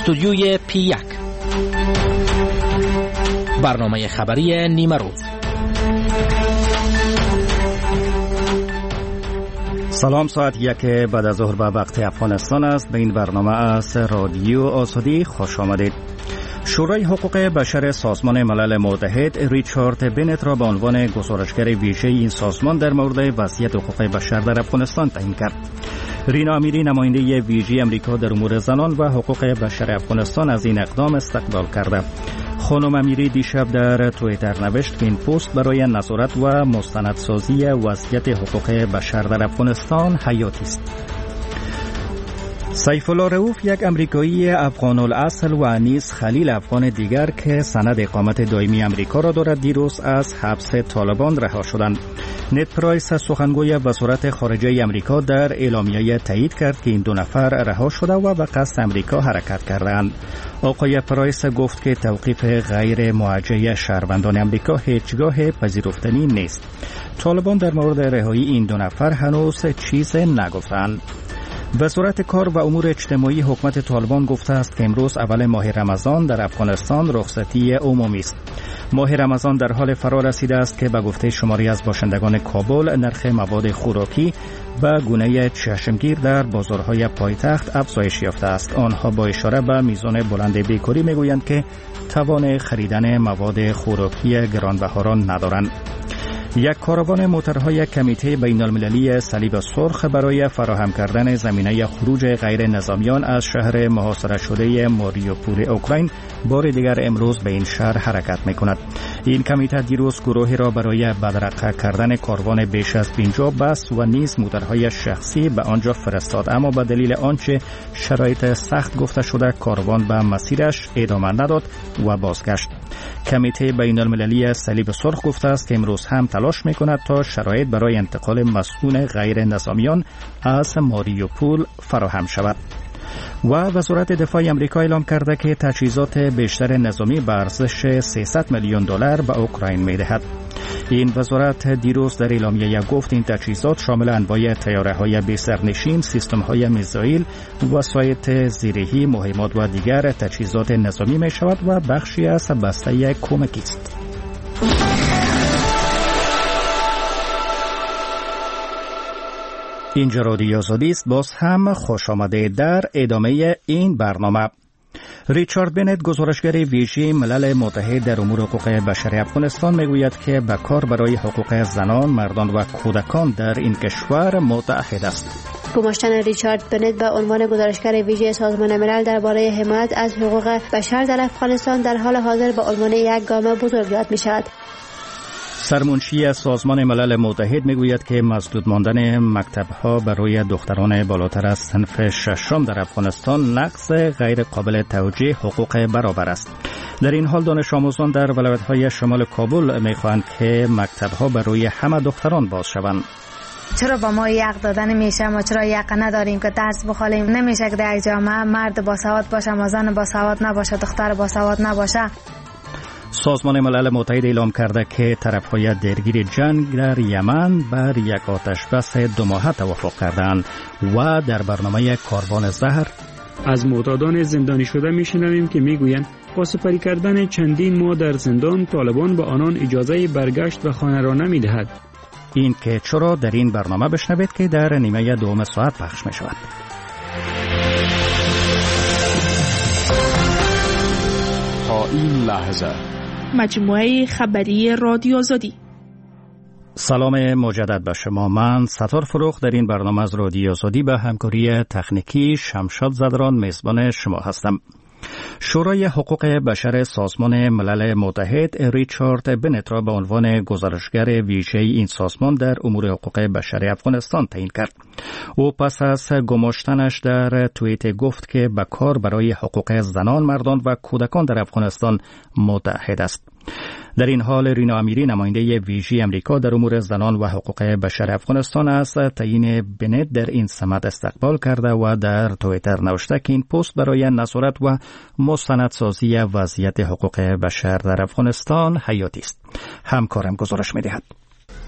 استودیوی P1 برنامه خبری نیمه روز. سلام، ساعت 1 بعد از ظهر به وقت افغانستان است. به این برنامه از رادیو آزادی خوش آمدید. شورای حقوق بشر سازمان ملل متحد ریچارد بنت را به عنوان گزارشگر ویژه این سازمان در مورد وضعیت حقوق بشر در افغانستان تعیین کرد. رینا امیری، نماینده ویژه امریکا در امور زنان و حقوق بشر افغانستان، از این اقدام استقبال کرده. خانم امیری دیشب در توییتر نوشت که این پست برای نظارت و مستندسازی وضعیت حقوق بشر در افغانستان حیاتی است. سیف الله رؤوف، یک امریکایی افغان الاصل، و انیس خلیل، افغان دیگر که سند اقامت دائمی امریکا را دارد، دیروز از حبس طالبان رها شدند. نت پرایس، سخنگوی وزارت خارجه امریکا، در اعلامیه تایید کرد که این دو نفر رها شده و به قصد امریکا حرکت کردند. آقای پرایس گفت که توقیف غیر موجه شهروندان امریکا هیچگاه پذیرفتنی نیست. طالبان در مورد رهایی این دو نفر هنوز چیز نگفتند. وزارت کار و امور اجتماعی حکومت طالبان گفته است که امروز اول ماه رمضان در افغانستان رخصتی عمومی است. ماه رمضان در حال فرا رسیده است که به گفته شماری از باشندگان کابل نرخ مواد خوراکی به گونه چشمگیر در بازارهای پایتخت افزایش یافته است. آنها با اشاره به میزان بلند بیکاری میگویند که توان خریدن مواد خوراکی گرانبهاران ندارند. یک کاروان موترهای کمیته بین‌المللی صلیب سرخ برای فراهم کردن زمینه خروج غیر نظامیان از شهر محاصره شده ماریوپول اوکراین بار دیگر امروز به این شهر حرکت می‌کند. این کمیته دیروز گروهی را برای بدرقه کردن کاروان بیش از 50 بس و نیز موترهای شخصی به آنجا فرستاد، اما به دلیل آنچه شرایط سخت گفته شده کاروان به مسیرش ادامه نداد و بازگشت. کمیته بین‌المللی صلیب سرخ گفته است که امروز هم تلاش می‌کند تا شرایط برای انتقال مسئول غیر نظامیان از ماریوپول فراهم شود. و وزارت دفاع آمریکا اعلام کرده که تجهیزات بیشتر نظامی به ارزش 300 میلیون دلار به اوکراین می‌دهد. این وزارت دیروز در اعلامیه گفت این تجهیزات شامل انواع طیاره‌های بی‌سرنشین، سیستم‌های میزایل، وسایط زیرهی، مهمات و دیگر تجهیزات نظامی می‌شود و بخشی از بسته کمکی است. اینجا رادیو آزادی است. باز هم خوش آمده در ادامه این برنامه. ریچارد بنت، گزارشگر ویژه ملل متحد در امور حقوق بشر افغانستان، میگوید که به کار برای حقوق زنان، مردان و کودکان در این کشور متحد است. گماشتن ریچارد بنت به عنوان گزارشگر ویژه سازمان ملل درباره حمایت از حقوق بشر در افغانستان در حال حاضر به عنوان یک گام بزرگ یاد می‌شود. سرمنشی سازمان ملل متحد میگوید که مسدود ماندن مکتب‌ها برای دختران بالاتر از صنف ششم در افغانستان نقض غیر قابل توجیه حقوق برابر است. در این حال دانش آموزان در ولایت‌های شمال کابل میخواهند که مکتب‌ها برای همه دختران باز شوند. چرا با ما یق داده نمیشه؟ ما چرا یق نداریم که درس بخوانیم؟ نمیشه که در یک جامعه مرد با سواد باشه، زن با سواد نباشه، دختر با سواد نباشه. سازمان ملل متحد اعلام کرده که طرف‌های درگیر جنگ در یمن بر یک آتش بس 2 ماهه توافق کردند. و در برنامه کاروان زهر از معتادان زندانی شده میشنویم که میگویند با سپری کردن چندین ماه در زندان طالبان به آنان اجازه برگشت و خانه را نمیدهد. این که چرا در این برنامه بشنوید که در نیمه دوم ساعت پخش می شود. تا این لحظه مجموعه خبری رادیو آزادی. سلام مجدد به شما. من ستار فروخ در این برنامه از رادیو آزادی به همکاری تکنیکی شمشاد زدران میزبان شما هستم. شورای حقوق بشر سازمان ملل متحد ریچارد بنت را به عنوان گزارشگر ویژه این سازمان در امور حقوق بشر افغانستان تعیین کرد. او پس از گماشتنش در توییت گفت که به کار برای حقوق زنان، مردان و کودکان در افغانستان متحد است. در این حال رینا امیری، نماینده ویژه امریکا در امور زنان و حقوق بشر افغانستان، از تعیین بنت در این سمت استقبال کرده و در توییتر نوشته که این پست برای نظارت و مستندسازی وضعیت حقوق بشر در افغانستان حیاتی است. همکارم گزارش می‌دهد.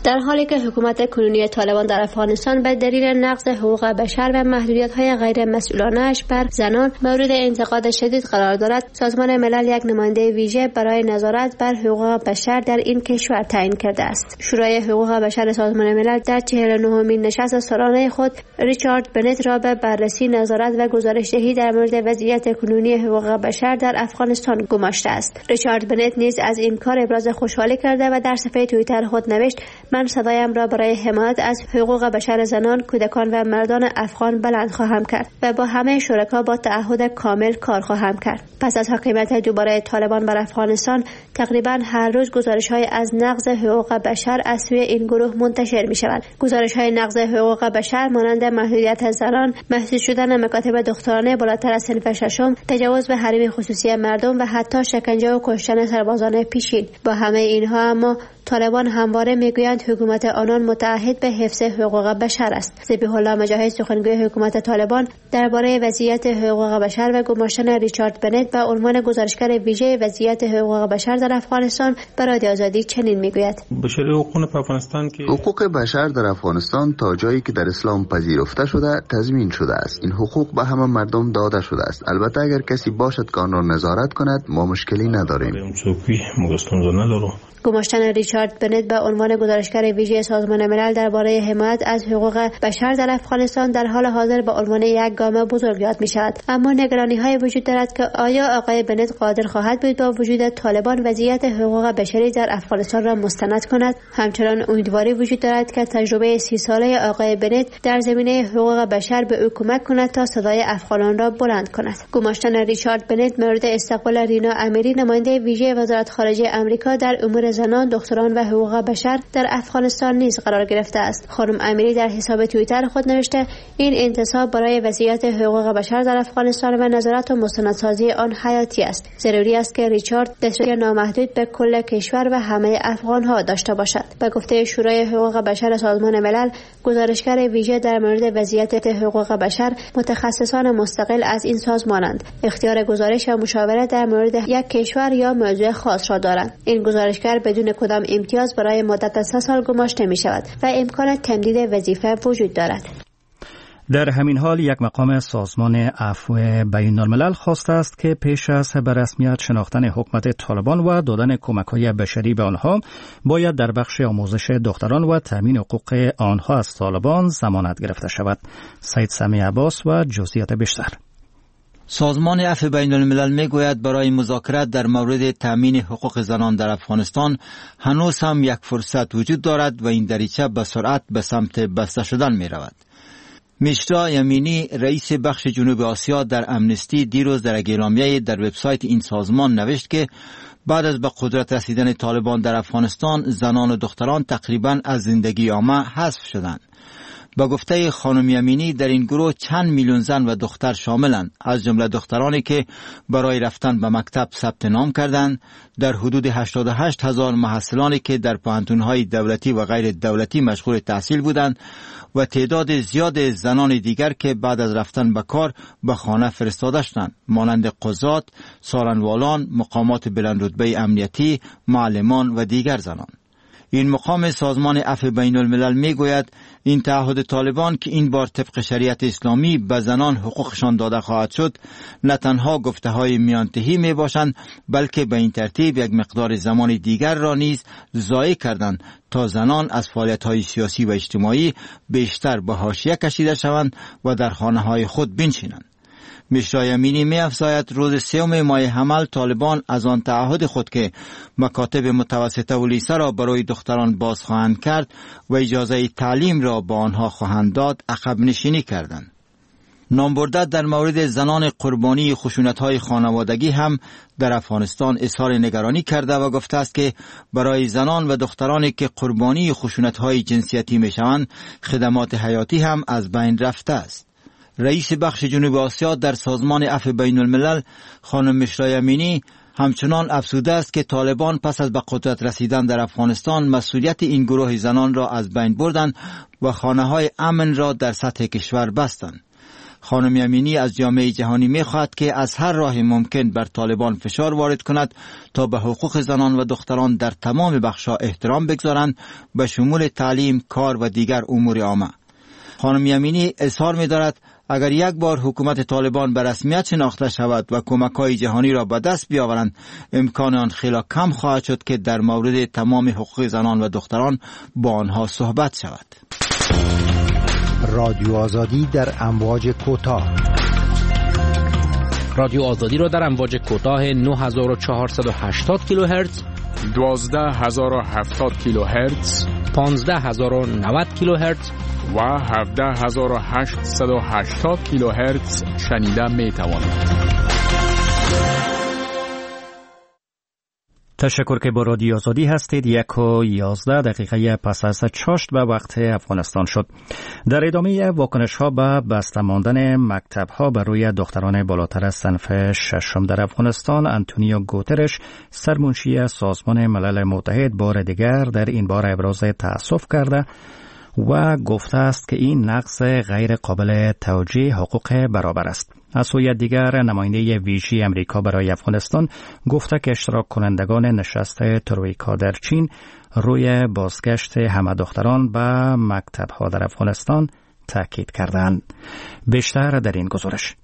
در حالی که حکومت کنونی طالبان در افغانستان به دلیل نقض حقوق بشر و محدودیت‌های غیر مسئولانه‌اش بر زنان مورد انتقاد شدید قرار دارد، سازمان ملل یک نماینده ویژه برای نظارت بر حقوق بشر در این کشور تعیین کرده است. شورای حقوق بشر سازمان ملل در 49مین نشست سالانه خود ریچارد بنت را به بررسی، نظارت و گزارش‌دهی در مورد وضعیت کنونی حقوق بشر در افغانستان گماشته است. ریچارد بنت نیز از این کار ابراز خوشحالی کرده و در صفحه توییتر خود نوشت: من صدایم را برای حمایت از حقوق بشر زنان، کودکان و مردان افغان بلند خواهم کرد و با همه شرکا با تعهد کامل کار خواهم کرد. پس از حاکمیت دوباره طالبان بر افغانستان، تقریبا هر روز گزارش‌های از نقض حقوق بشر از سوی این گروه منتشر می‌شود. گزارش‌های نقض حقوق بشر مانند محدودیت زنان، محدود شدن مکاتب دخترانه بالاتر از صنف ششم، تجاوز به حریم خصوصی مردم و حتی شکنجه و کشتن سربازان پیشین. با همه اینها اما طالبان همواره میگویند حکومت آنان متعهد به حفظ حقوق بشر است. ذبیح الله مجاهد، سخنگوی حکومت طالبان، درباره وضعیت حقوق بشر و گماشتن ریچارد بنت به عنوان گزارشگر ویژه وضعیت حقوق بشر در افغانستان به رادیو آزادی چنین میگوید: حقوق بشر در افغانستان تا جایی که در اسلام پذیرفته شده تضمین شده است. این حقوق به همه مردم داده شده است. البته اگر کسی باشد که آن را نظارت کند ما مشکلی نداریم. گماشتن ریچارد بنت به عنوان گزارشگر ویژه سازمان ملل درباره حمایت از حقوق بشر در افغانستان در حال حاضر به عنوان یک گام بزرگ یاد می شود. اما نگرانی‌های وجود دارد که آیا آقای بنت قادر خواهد بود با وجود طالبان وضعیت حقوق بشری در افغانستان را مستند کند؟ همچنان امیدواری وجود دارد که تجربه 30 ساله آقای بنت در زمینه حقوق بشر به او کمک کند تا صدای افغانان را بلند کند. گماشتن ریچارد بنت مورد استقبال رینا امیری، نماینده ویژه وزارت خارجه آمریکا در امور زنان، دختران و حقوق بشر در افغانستان نیز قرار گرفته است. خانم امیری در حساب توییتر خود نوشته: این انتصاب برای وضعیت حقوق بشر در افغانستان و نظارت و مستندسازی آن حیاتی است. ضروری است که ریچارد دسترسی نامحدود به کل کشور و همه افغان‌ها داشته باشد. به گفته شورای حقوق بشر سازمان ملل، گزارشگر ویژه در مورد وضعیت حقوق بشر متخصصان مستقل از این سازمانند. اختیار گزارش و مشاوره در مورد یک کشور یا موضوع خاص را دارند. این گزارشگر بدون کدام امتیاز برای مدت 3 سال گماشته می شود و امکان تمدید وظیفه وجود دارد. در همین حال یک مقام سازمان عفو بین الملل خواسته است که پیش از به رسمیت شناختن حکومت طالبان و دادن کمک‌های بشری به آنها باید در بخش آموزش دختران و تامین حقوق آنها از طالبان ضمانت گرفته شود. سید سمی عباس و جزئیات بیشتر. سازمان عفو بین الملل می گوید برای مذاکرات در مورد تامین حقوق زنان در افغانستان هنوز هم یک فرصت وجود دارد و این دریچه به سرعت به سمت بسته شدن می رود. میشرا یمینی، رئیس بخش جنوب آسیا در امنستی، دیروز در اعلامیه در وبسایت این سازمان نوشت که بعد از به قدرت رسیدن طالبان در افغانستان، زنان و دختران تقریباً از زندگی عامه حذف شدند. با گفته خانم یمینی، در این گروه چند میلیون زن و دختر شاملند، از جمله دخترانی که برای رفتن به مکتب ثبت نام کردند. در حدود 88,000 محصلانی که در پوهنتون‌های دولتی و غیر دولتی مشغول تحصیل بودند و تعداد زیاد زنان دیگر که بعد از رفتن به کار به خانه فرستاده شدند، مانند قضات، سارنوالان، مقامات بلندرتبه امنیتی، معلمان و دیگر زنان. این مقام سازمان عفو بین الملل می گوید این تعهد طالبان که این بار طبق شریعت اسلامی به زنان حقوقشان داده خواهد شد، نه تنها گفته های میانتهی می باشند، بلکه به این ترتیب یک مقدار زمان دیگر را نیز ضایع کردند تا زنان از فعالیت های سیاسی و اجتماعی بیشتر به حاشیه کشیده شوند و در خانه های خود بنشینند. میشرا یمینی می افزاید روز 3 ماه حمل طالبان از آن تعهد خود که مکاتب متوسطه و لیسه را برای دختران باز خواهند کرد و اجازه تعلیم را با آنها خواهند داد عقب نشینی کردند. نامبرده در مورد زنان قربانی خشونت‌های خانوادگی هم در افغانستان اظهار نگرانی کرده و گفته است که برای زنان و دخترانی که قربانی خشونت‌های جنسیتی می‌شوند خدمات حیاتی هم از بین رفته است. رئیس بخش جنوب آسیا در سازمان عفو بین الملل خانم میشرا یمینی همچنان افسوده است که طالبان پس از به قدرت رسیدن در افغانستان مسئولیت این گروه زنان را از بین بردند و خانه‌های امن را در سطح کشور بستند. خانم یمینی از جامعه جهانی می‌خواهد که از هر راه ممکن بر طالبان فشار وارد کند تا به حقوق زنان و دختران در تمام بخش‌ها احترام بگذارند، به شمول تعلیم، کار و دیگر امور عامه. خانم یمینی اظهار می‌دارد اگر یک بار حکومت طالبان به رسمیت شناخته شود و کمک‌های جهانی را به دست بیاورند، امکان آن خیلی کم خواهد شد که در مورد تمام حقوق زنان و دختران با آنها صحبت شود. رادیو آزادی در امواج کوتاه. رادیو آزادی را در امواج کوتاه 9480 کیلوهرتز، 12070 کیلوهرتز، 15090 کیلوهرتز و 17880 کیلوهرتز شنیده می توانید. تشکر که با رادیو آزادی هستید. 1:11 پس از چاشت به وقت افغانستان شد. در ادامه واکنش ها به بسته ماندن مکتب ها بر روی دختران بالاتر از صنف ششم در افغانستان، آنتونیو گوترش، سرمنشی سازمان ملل متحد، بار دیگر در این بار ابراز تأسف کرده و گفته است که این نقض غیر قابل توجیه حقوق برابر است. از سوی دیگر نماینده ویژه امریکا برای افغانستان گفته که اشتراک کنندگان نشست ترویکا در چین روی بازگشت همه دختران به مکتب ها در افغانستان تاکید کردند. بیشتر در این گزارش.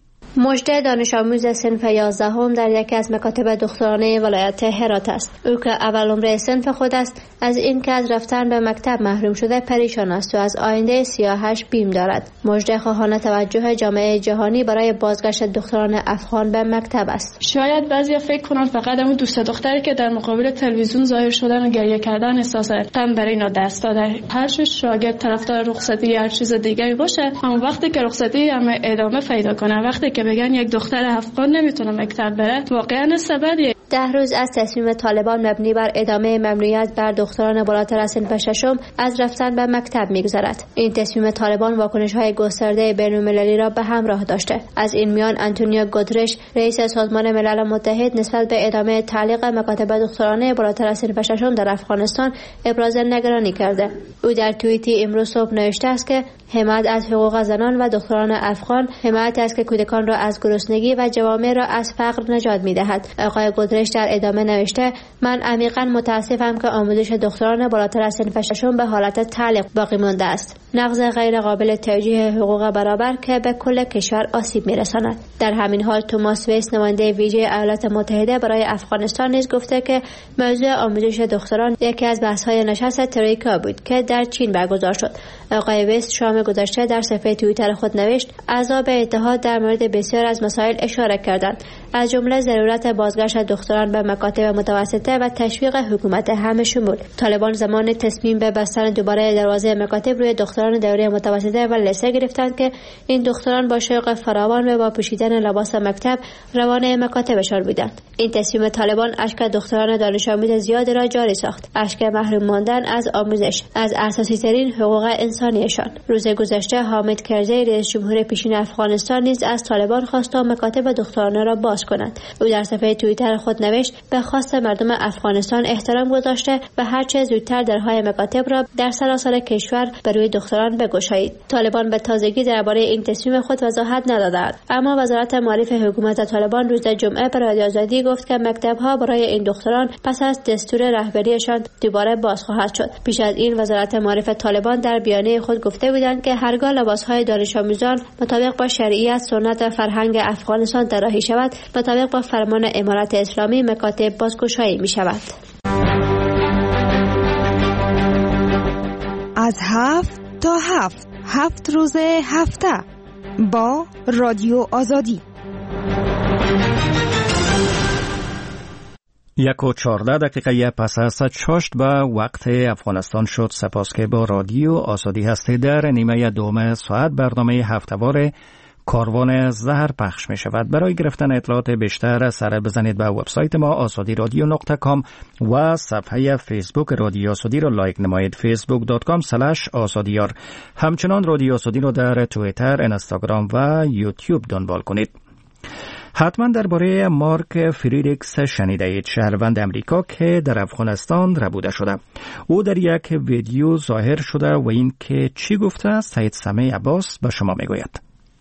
مجده دانش آموز صنف 11 در یکی از مکاتب دخترانه ولایت هرات است. او که اول نمره صنف خود است، از این که از رفتن به مکتب محروم شده پریشان است و از آینده سیاهش بیم دارد. مجده خواهان توجه جامعه جهانی برای بازگشت دختران افغان به مکتب است. شاید بعضیا فکر کنند فقط اون دوست دختری که در مقابل تلویزیون ظاهر شدن و گریه کردن احساس غم برای اینا دست داده. هر شاگرد طرفدار رخصتی هر چیز دیگری باشه، اما وقتی که رخصتی هم ادامه پیدا کنه، وقتی که بگن یک دختر افغان نمیتونه مکتب بره، واقعا سببیه. 10 روز از تصمیم طالبان مبنی بر ادامه ممنوعیت بر دختران بالاتر از صنف ششم از رفتن به مکتب میگذرد. این تصمیم طالبان واکنش‌های گسترده بین‌المللی را به همراه داشته. از این میان آنتونیو گوترش، رئیس سازمان ملل متحد، نسبت به ادامه تعلیق مکاتب دخترانه بالاتر از صنف ششم در افغانستان ابراز نگرانی کرده. او در توییتی امروز صبح نوشته است که حمایت از حقوق زنان و دختران افغان حمایت است که کودکان را از گرسنگی و جوامع را از فقر نجات می‌دهد. آقای گوترش در ادامه نوشته: من عمیقاً متاسفم که آموزش دختران بالاتر از صنف ششم به حالت تعلیق باقی مانده است. نقض غیر قابل توجیه حقوق برابر که به کل کشور آسیب می‌رساند. در همین حال توماس ویس، نماینده ویژه ایالات متحده برای افغانستان، نیز گفته که موضوع آموزش دختران یکی از بحث‌های نشست ترویکا بود که در چین برگزار شد. آقای ویس شام گذشته در صفحه توییتر خود نوشت: اعضا به اتحاد در مورد بسیار از مسائل اشاره کردند، از جمله ضرورت بازگشت دختران به مکاتب متوسطه و تشویق حکومت همه شمول. طالبان زمان تصمیم به بستن دوباره دروازه مکاتب روی دختران دوره متوسطه و لیسه گرفتند که این دختران با شوق فراوان و با پوشیدن لباس مکتب روانه مکاتبشان بودند. این تصمیم طالبان اشک دختران دانش آموز زیادی را جاری ساخت، اشک محروم ماندن از آموزش، از اساسی ترین حقوق انسانیشان. روز گذشته حامد کرزی، رئیس جمهور پیشین افغانستان، نیز از طالبان خواست تا مکاتب دخترانه را باز کنند. او در صفحه توییتر خود نوشت: به خواست مردم افغانستان احترام گذاشته و هر چه زودتر درهای مکاتب را در سراسر کشور بر روی دختران بگشایید. طالبان به تازگی درباره این تصمیم خود وضاحت ندادند، اما وزارت معارف حکومت طالبان روز جمعه به رادیو آزادی گفت که مکتب‌ها برای این دختران پس از دستور رهبریشان دوباره باز خواهد شد. پیش از این وزارت معارف طالبان در بیانیه خود گفته بودند که هرگاه لباس‌های دانش آموزان مطابق با شریعت، سنت و فرهنگ افغانستان طراحی شود، مطابق با فرمان امارت اسلامی مکاتب بازگشایی می شود. از 7 تا 7 روز هفته با رادیو آزادی. 1:14 پس از چاشت به وقت افغانستان شد. سپاس که با رادیو آزادی هستید. در نیمه دوم ساعت برنامه هفته‌وار کاروان زهر پخش می شود. برای گرفتن اطلاعات بیشتر سر بزنید به وبسایت ما azadiradio.com و صفحه فیسبوک رادیو آزادی را لایک نمایید، facebook.com/azadiyar. همچنان رادیو آزادی را در توییتر، اینستاگرام و یوتیوب دنبال کنید. حتما درباره مارک فریدریکس شنیده اید، شهروند امریکا که در افغانستان ربوده شده. او در یک ویدیو ظاهر شده و این که چی گفته است، سید سمیع عباس به شما میگوید.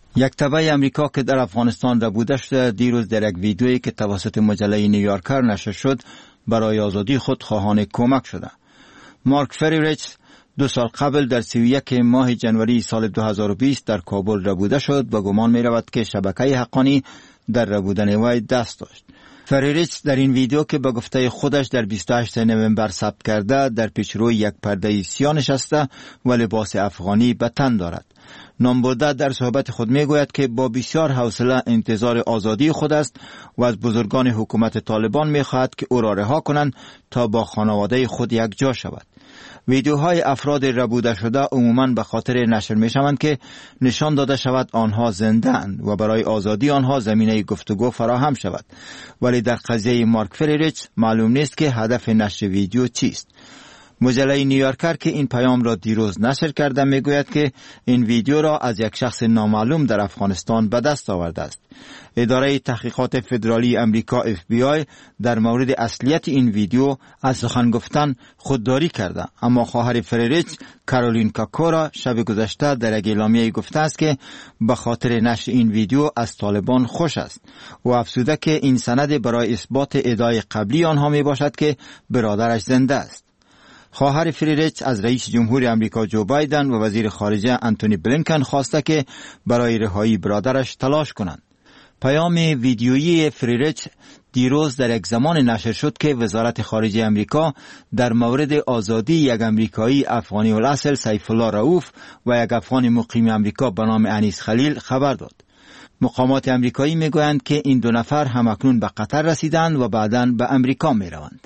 یک تبع امریکا که در افغانستان ربوده شده دیروز در یک ویدیویی که توسط مجله نیویورکر نشر شد برای آزادی خود خواهان کمک شده. مارک فریریچ 2 سال قبل در 31 ماه جنوری سال 2020 در کابل ربوده شد و گمان می رود که شبکه حقانی در ربودن وی دست داشت. فریریچ در این ویدیو که به گفته خودش در 28 نوامبر ثبت کرده در پیشروی یک پرده سیاه نشسته و لباس افغانی به تن دارد. نامبرده در صحبت خود می گوید که با بسیار حوصله انتظار آزادی خود است و از بزرگان حکومت طالبان می خواهد که او را رها کنند تا با خانواده خود یک جا شود. ویدیوهای افراد ربوده شده عموماً به خاطر نشر می شوند که نشان داده شود آنها زنده اند و برای آزادی آنها زمینه گفتگو فراهم شود. ولی در قضیه مارک فریریچ معلوم نیست که هدف نشر ویدیو چیست. مجله نیویورکر که این پیام را دیروز نشر کرده می گوید که این ویدیو را از یک شخص نامعلوم در افغانستان به دست آورده است. اداره تحقیقات فدرالی امریکا FBI در مورد اصلیت این ویدیو از سخن گفتن خودداری کرده، اما خواهر فریریچ کارولین کاکورا شب گذشته در یک اعلامیه گفته است که به خاطر نشر این ویدیو از طالبان خوش است و افزوده که این سند برای اثبات ادعای قبلی آنها می باشد که برادرش زنده است. خواهر فریریچ از رئیس جمهور امریکا جو بایدن و وزیر خارجه انتونی بلینکن خواسته که برای رهایی برادرش تلاش کنند. پیام ویدیویی فریریچ دیروز در یک زمان نشر شد که وزارت خارجه امریکا در مورد آزادی یک امریکایی افغانی الاصل سیف الله رؤوف و یک افغان مقیم امریکا به نام انیس خلیل خبر داد. مقامات امریکایی میگویند که این 2 نفر همکنون به قطر رسیدند و بعداً به امریکا میروند.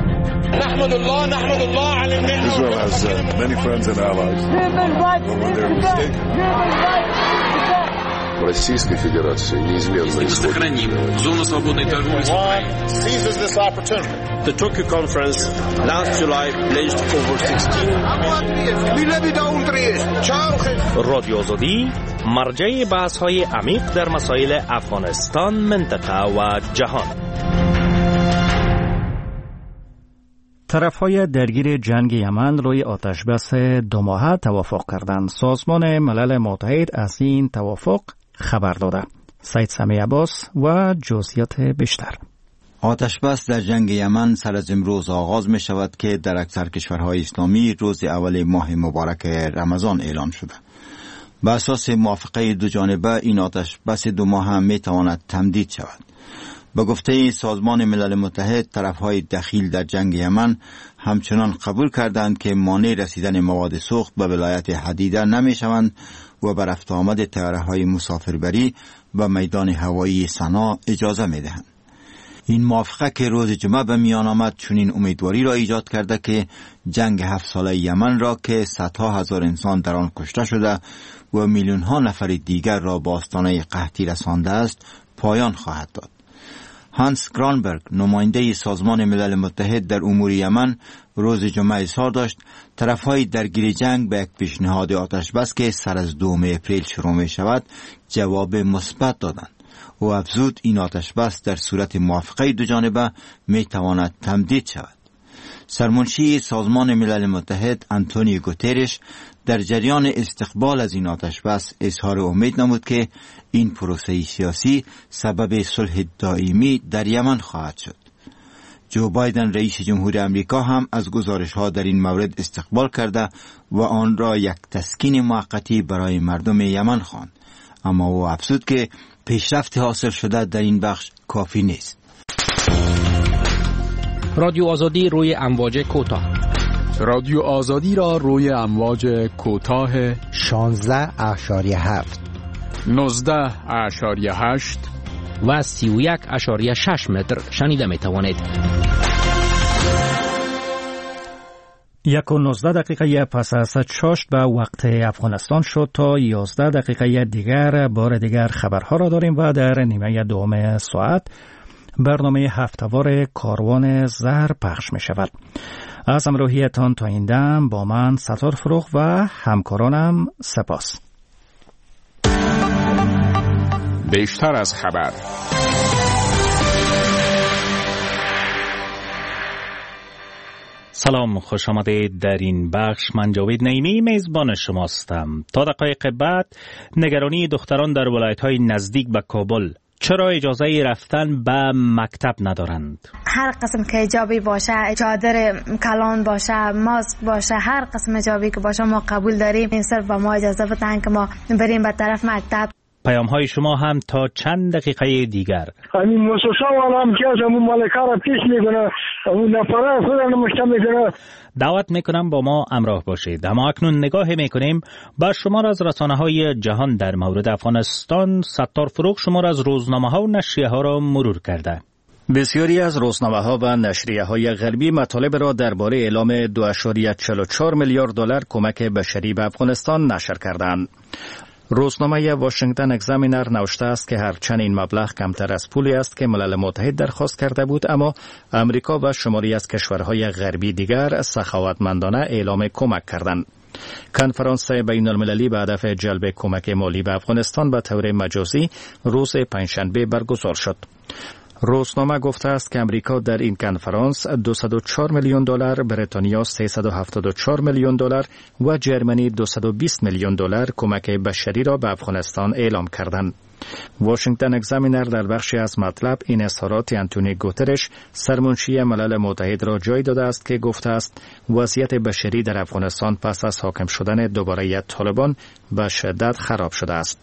نحمد الله على النعمة. Israel has many friends and allies. When they're mistaken. Российской Федерации неизменно сохраним зону свободной торговли с Украиной. Seizes this opportunity. The Tokyo conference last July pledged over 16 رادیو آزادی مرجع بحث‌های عمیق در مسائل افغانستان، منطقه و جهان. طرف‌های درگیر جنگ یمن روی آتشبس 2 ماهه توافق کردند. سازمان ملل متحد از این توافق خبر داده. سید سمی عباس و جزئیات بیشتر. آتشبس در جنگ یمن سر از امروز آغاز می شود که در اکثر کشورهای اسلامی روز اول ماه مبارک رمضان اعلان شده. بر اساس موافقه 2 جانبه این آتشبس 2 ماهه می تواند تمدید شود. به گفته سازمان ملل متحد، طرفهای دخیل در جنگ یمن همچنان قبول کردند که مانع رسیدن مواد سوخت به ولایت حدیده نمی شوند و بر رفت آمد طیاره‌های مسافربری و میدان هوایی صنعا اجازه می دهند. این موافقه که روز جمعه به میان آمد چنین امیدواری را ایجاد کرده که جنگ 7 ساله یمن را که صدها هزار انسان در آن کشته شده و میلیون ها نفر دیگر را به آستانه قحطی رسانده است پایان خواهد داد. هانس گرانبرگ، نماینده سازمان ملل متحد در امور یمن، روز جمعه اظهار داشت طرفهای درگیر جنگ به یک پیشنهاد آتشبس که سر از 2 اپریل شروع می شود جواب مثبت دادند و افزود این آتشبس در صورت موافقه 2 جانبه می تواند تمدید شود. سرمنشی سازمان ملل متحد انتونیو گوترش در جریان استقبال از این آتشبس اظهار امید نمود که این پروسه سیاسی سبب صلح دائمی در یمن خواهد شد. جو بایدن رئیس جمهور امریکا هم از گزارش‌ها در این مورد استقبال کرده و آن را یک تسکین موقتی برای مردم یمن خواند، اما او افزود که پیشرفت حاصل شده در این بخش کافی نیست. رادیو آزادی روی امواج کوتاه. رادیو آزادی را روی امواج کوتاه 16.7 19.8 و 31.6 متر شنیده می توانید. 19 دقیقه پس از چاشت به وقت افغانستان شد. تا 11 دقیقه دیگر بار دیگر خبرها را داریم و در نیمه دوم ساعت برنامه هفته‌وار کاروان زهر پخش می شود. از همراهیتان تا این دم با من ستار فروغ و همکارانم سپاس. بیشتر از خبر. سلام، خوش آمدید در این بخش. من جاوید نعیمی میزبان شماستم. تا دقایق بعد نگرانی دختران در ولایت‌های نزدیک به کابل، چرا اجازه رفتن به مکتب ندارند؟ هر قسم که حجابی باشه، چادر کلان باشه، ماسک باشه، هر قسم حجابی که باشه ما قبول داریم. این صرف به ما اجازه بدن که ما بریم به طرف مکتب. پیام های شما هم تا چند دقیقه دیگر. همین مؤسسه والا هم که از همون مالکه را پیش میکنه، همون نفره خودم نمشته میکنه. دعوت میکنم با ما همراه باشید. اما اکنون نگاه میکنیم با شمار از رسانه های جهان در مورد افغانستان. ستار فروغ شمار از روزنامه ها و نشریه ها را مرور کرده. بسیاری از روزنامه ها و نشریه های غربی مطالب را درباره اعلام 2.44 میلیارد دلار کمک بشری به افغانستان نشر کردند. روزنامه واشنگتن اگزامینر نوشته است که هرچند این مبلغ کمتر از پولی است که ملل متحد درخواست کرده بود، اما امریکا و شماری از کشورهای غربی دیگر سخاوتمندانه اعلام کمک کردند. کنفرانس بین المللی به هدف جلب کمک مالی به افغانستان به طور مجازی روز پنجشنبه برگزار شد. روزنامه گفته است که امریکا در این کنفرانس 204 میلیون دلار، بریتانیا 374 میلیون دلار و جرمنی 220 میلیون دلار کمک بشری را به افغانستان اعلام کردند. واشنگتن اگزامینر در بخشی از مطلب این اظهارات انتونی گوترش، سرمنشی ملل متحد را جای داده است که گفته است وضعیت بشری در افغانستان پس از حاکم شدن دوباره طالبان به شدت خراب شده است.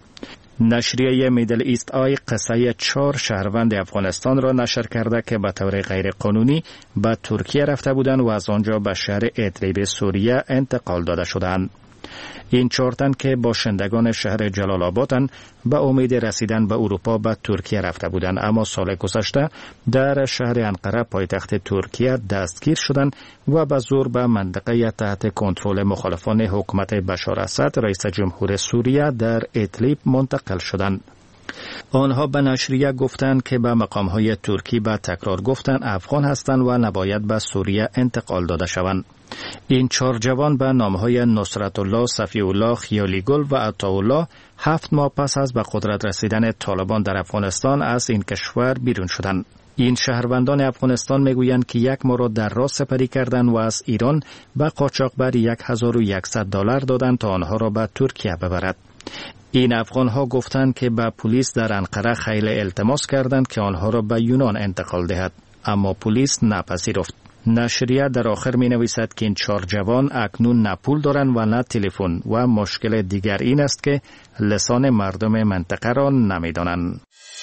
نشریه میدل ایست آی قصه 4 شهروند افغانستان را نشر کرده که به طور غیر قانونی به ترکیه رفته بودند و از آنجا به شهر ادلیب سوریه انتقال داده شدند. این 4 تن که باشندگان شهر جلال آبادند به امید رسیدن به اروپا به ترکیه رفته بودند، اما سال گذشته در شهر انقره پایتخت ترکیه دستگیر شدند و به زور به منطقه تحت کنترل مخالفان حکومت بشار اسد رئیس جمهور سوریه در ادلیب منتقل شدند. آنها به نشریه گفتند که به مقامهای ترکی به تکرار گفتند افغان هستند و نباید به سوریه انتقال داده شوند. این 4 جوان به نامهای نصرت الله، صفی الله، خیالی گل و عطاالله 7 ماه پس از به قدرت رسیدن طالبان در افغانستان از این کشور بیرون شدند. این شهروندان افغانستان میگویند که 1 ماه را در راه سپری کردند و از ایران به قاچاقبر 1100 دلار دادند تا آنها را به ترکیه ببرد. این افغانها گفتند که به پلیس در انقره خیلی التماس کردند که آنها را به یونان انتقال دهد، اما پلیس نپذیرفت. نشریه در آخر می نویسد که این 4 جوان اکنون نه پول دارند و نه تلفن و مشکل دیگر این است که لسان مردم منطقه را نمی دانند.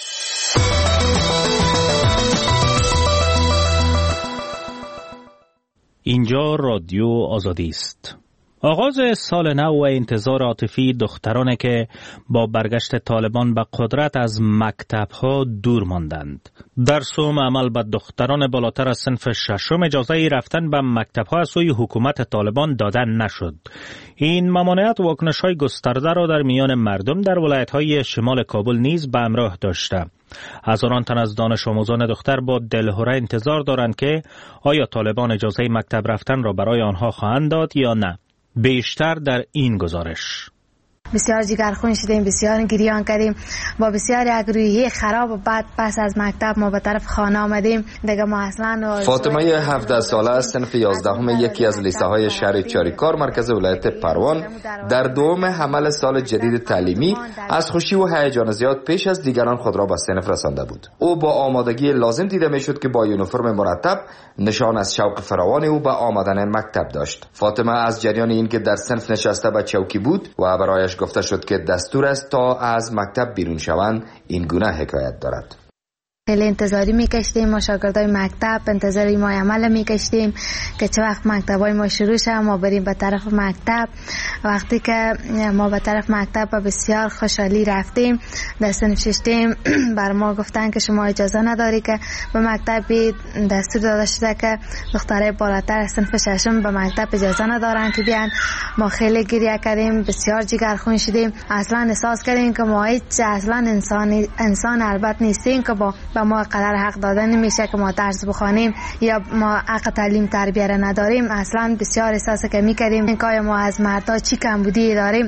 اینجا رادیو آزادی است. آغاز سال نو و انتظار عاطفی دخترانی که با برگشت طالبان به قدرت از مکتب‌ها دور ماندند. درس و عمل به دختران بالاتر از صنف 6 اجازه رفتن به مکتب‌ها از سوی حکومت طالبان داده نشد. این ممانعت واکنش‌های گسترده را در میان مردم در ولایت‌های شمال کابل نیز به همراه داشته. هزاران تن از دانش آموزان دختر با دلهره انتظار دارند که آیا طالبان اجازه مکتب رفتن را برای آنها خواهند داد یا نه. بیشتر در این گزارش. بسیار جگرخون شدیم، بسیار گریان کردیم، با بسیار یک روحیه خراب و بعد پس از مکتب ما به طرف خانه آمدیم. دیگه ما اصلا فاطمه 17 ساله از صنف 11 یکی از لیسه های شهر چاریکار مرکز ولایت پروان در دوم حمل سال جدید تعلیمی از خوشی و هیجان زیاد پیش از دیگران خود را به صنف رسانده بود. او با آمادگی لازم دیده میشد که با یونیفرم مرتب نشان از شوق فراوان او به آمدن مکتب داشت. فاطمه از جریان این که در صنف نشسته به چوکی بود و برایش گفته شد که دستور است تا از مکتب بیرون شوند این گونه حکایت دارد. خیلی انتظاری میکشتیم، ما شاگردای مکتب انتظاری ما عمل میکشتیم که چه وقت مکتبای ما شروع شه ما بریم به طرف مکتب. وقتی که ما به طرف مکتب با بسیار خوشحالی رفتیم، در صنف 6 بر ما گفتن که شما اجازه نداری که به مکتب بید. دستور داده شده که دخترای بالاتر از صنف 6 به مکتب اجازه ندارن که بیان. ما خیلی گریه کردیم، بسیار جگرخون شدیم، اصلا احساس کردیم که ما هیچ اصلا انسان البته نیستیم که با ما قدر حق داده نمیشه که ما درس بخوانیم یا ما حق تعلیم تربیه را نداریم. اصلا بسیار احساس که میکردیم که ما از مردا چی کمبودی داریم.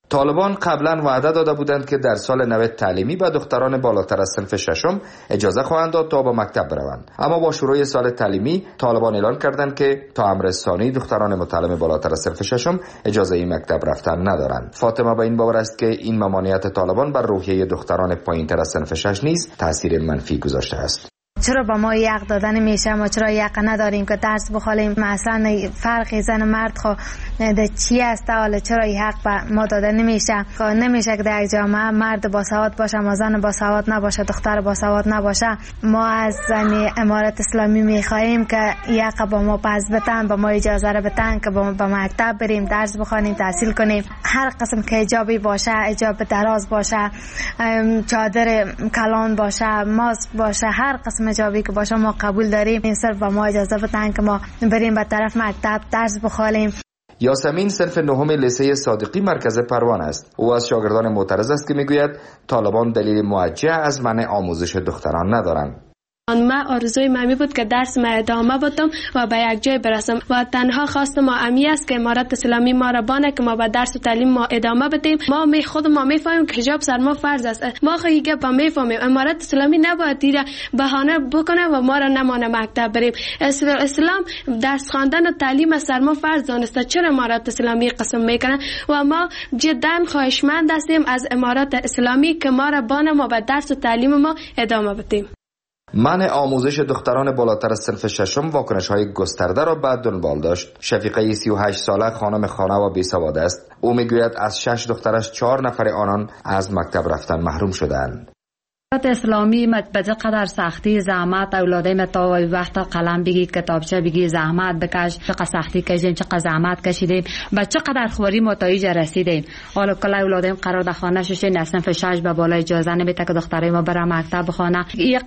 طالبان قبلا وعده داده بودند که در سال نو تعلیمی به دختران بالاتر از صنف ششم اجازه خواهند داد تا به مکتب بروند، اما با شروع سال تعلیمی طالبان اعلان کردند که تا امر ثانی دختران متعلم بالاتر از صنف ششم اجازه مکتب رفتن ندارند. فاطمه به این باور است که این ممانعت طالبان بر روحیه دختران پایینتر از صنف 6 نیز تاثیر منفی گذاشته است. چرا با ما یک دادن میشه؟ ما چرا یک نداریم که درس بخوانیم؟ مثلا فرق زن و مرد خو چی است؟ حالا چرا این حق به ما داده نمیشه؟ نمیشه که در یک جامعه مرد با سواد باشه ما زن با سواد نباشه، دختر با سواد نباشه. ما از امارت اسلامی میخواهیم که یک با ما پس بتن، با ما اجازه را بتن که با مکتب بریم درس بخوانیم، تحصیل کنیم. هر قسم که حجابی باشه، حجاب دراز باشه، چادر کلان باشه، ماسک باشه، هر قسم حجابی که باشه ما قبول داریم. این صرف با ما اجازه بدن که ما بریم به طرف مکتب درس بخوانیم. یاسمین صنف نهم لیسه صادقی مرکز پروان است. او از شاگردان معترض است که میگوید طالبان دلیل موجه از منع آموزش دختران ندارند. من آرزوی من بود که درس ما ادامه بدم و به یک جای برسم و تنها خواست ما امی است که امارت اسلامی ما را بانه که ما به درس و تعلیم ما ادامه بدیم. خود ما میفهمیم که حجاب سر ما فرض است. ما خیلی با میفهمیم امارت اسلامی نباید دیره بهانه بکنه و ما را نمانه مکتب بریم. اسلام درس خواندن و تعلیم سر ما فرض دانسته. چرا امارت اسلامی قسم میکنه؟ و ما جدا خواهشمند هستیم از امارت اسلامی که ما را بانه ما به درس و تعلیم ما ادامه بدیم. منع آموزش دختران بالاتر از صنف ششم واکنش‌های گسترده را بعد دنبال داشت. شفیقه 38 ساله خانم خانه و بیسواد است. او میگوید از 6 دخترش 4 نفر آنان از مکتب رفتن محروم شدند. اسلامی به قدر سختی زحمت اولادای متا و وقت قلم بگی کتابچه بگی زحمت بکش، چقدر سختی کشیدیم، چقدر زحمت کشیدیم، به چقدر خواری نتایج رسیدیم. حالا کلا اولادایم قرار در خانه ششه نصف 6 به بالا اجازه نمیده که دخترای ما بره مکتب بخونه. این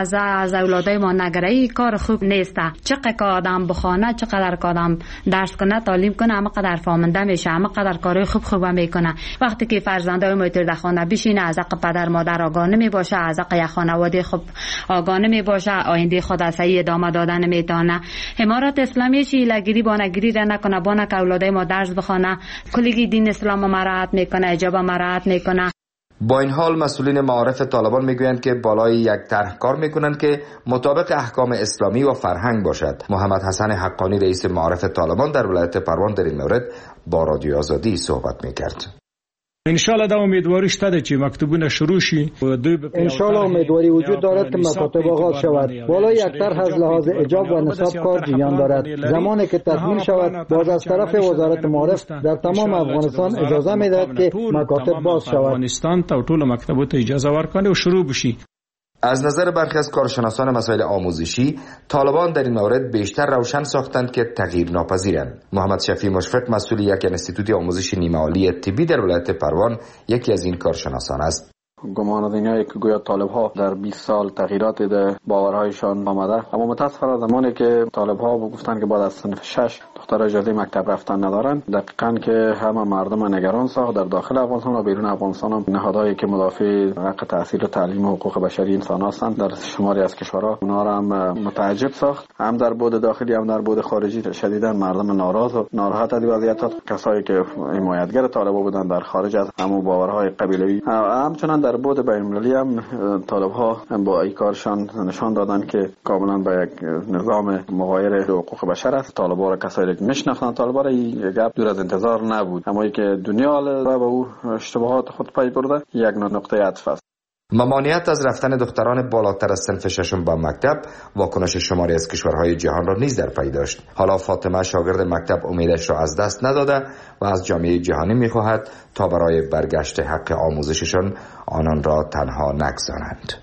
از اولادای ما نگره کار خوب نیست. چقدر آدم بخونه، چقدر آدم درس کنه، تعلیم کنه، اما قدر فهمنده میشه، اما قدر کارای خوب میکنه. وقتی که فرزندای ما در خانه بشینه از حق پدر مادر آگاه نمیباشه، از حق خانواده خب آگاه نمیباشه، آینده خود صحیح ادامه دادن نمیتونه. امارت اسلامی چی لگیری بانگیری را نکنه، بانه که اولادای ما درس بخونه، کلیگی دین اسلام مراعات میکنه، حجاب مراعات میکنه. با این حال مسئولین معارف طالبان میگویند که بالای یک طرح کار میکنند که مطابق احکام اسلامی و فرهنگ باشد. محمد حسن حقانی رئیس معارف طالبان در ولایت پروان در این مورد با رادیو آزادی صحبت میکرد. انشالله دا امیدواری شده چې مکتوبونه شروع شي. انشالله امیدواری وجود دارد که مکاتب آغاز شود. بالای یک طرح از لحاظ حجاب و نصاب کار جریان دارد. زمانی که تکمیل شود باز از طرف وزارت معارف در تمام افغانستان اجازه میدهد که مکاتب باز شود. افغانستان تا ټول مکتبو ته اجازه ورکړي او شروع بشي. از نظر برخی از کارشناسان مسائل آموزشی، طالبان در این مورد بیشتر روشن ساختند که تغییر ناپذیرند. محمد شفیع مشفق مسئول یک انستیتوت آموزش نیمه عالی طبی در ولایت پروان یکی از این کارشناسان است. گمان از اینه که گویا طالب ها در 20 سال تغییرات در باورهایشان آمده، اما متاسفانه زمانی که طالب ها گفتن که بعد از صنف 6 دخترها اجازه مکتب رفتن ندارن، دقیقاً که همه مردم نگران ساخت در داخل افغانستان و بیرون افغانستان هم نهادهایی که مدافع حق تحصیل و تعلیم و حقوق بشری انسان هستند در شماری از کشورها اونها را هم متعجب ساخت. هم در بود داخلی هم در بود خارجی شدیداً مردم ناراض و ناراحت از وضعیت، کسایی که حمایتگر طالبا بودند در خارج از همون باورهای قبیله‌ای، همچنان در بود بین‌المللی هم طالب‌ها با این کارشان نشان دادن که کاملا به یک نظام مغایر حقوق بشر است. طالب‌ها را کسایی که میشناختن طالب‌ها را این گپ دور از انتظار نبود، اما که دنیا را به او اشتباهات خود پی برده یک نقطه عطف است. ممانعت از رفتن دختران بالاتر از صنف ششم به مکتب واکنش شماری از کشورهای جهان را نیز در پی داشت. حالا فاطمه شاگرد مکتب امیدش را از دست نداده و از جامعه جهانی می‌خواهد تا برای برگشت حق آموزششان آنان را تنها نگذارند.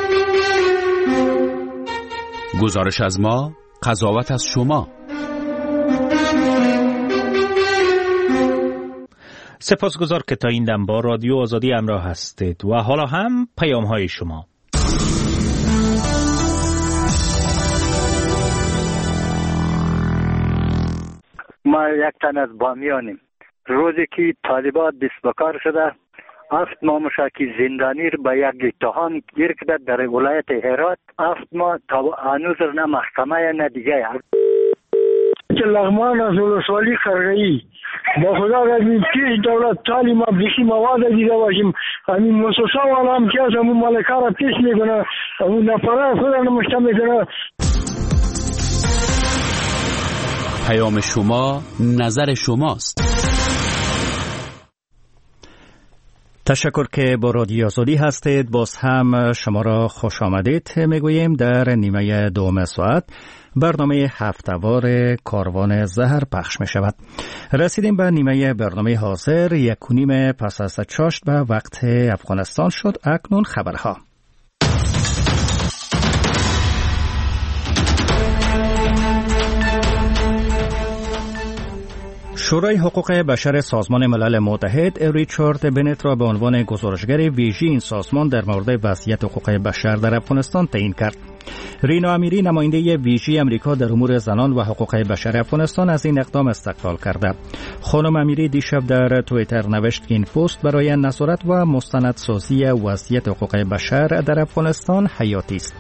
گزارش از ما، قضاوت از شما. سپاسگزار که تا این دم با رادیو آزادی همراه هستید و حالا هم پیام های شما. ما یک تن از بامیانیم. روزی که طالبات دستبکار شده 7 ماه مشاکی زندانی رو به یک اتهام گیر کرده در ولایت هرات. 7 ماه تا هنوز نه محکمه نه دیگه. لغمان از ولسوالی قرغه‌ای با خدا از این پیش دولت تعلیم ابلیسی مواد دیده باشیم همین مؤسسه والا هم که از همون مالکا را پیش میکنه همون نفره خودم نمشته میکنه. پیام شما نظر شماست. تشکر که با رادیو آزادی هستید. باز هم شما را خوش آمدید میگوییم در نیمه دوم ساعت برنامه هفته‌وار کاروان زهر پخش می شود. رسیدیم به نیمه برنامه حاضر 1:30 پس از چاشت به وقت افغانستان شد. اکنون خبرها. شورای حقوق بشر سازمان ملل متحد ریچارد بنت را به عنوان گزارشگر ویژه این سازمان در مورد وضعیت حقوق بشر در افغانستان تعیین کرد. رینا امیری نماینده ویژه امریکا در امور زنان و حقوق بشر افغانستان از این اقدام استقبال کرده. خانم امیری دیشب در توییتر نوشت که این پست برای نظارت و مستندسازی وضعیت حقوق بشر در افغانستان حیاتی است.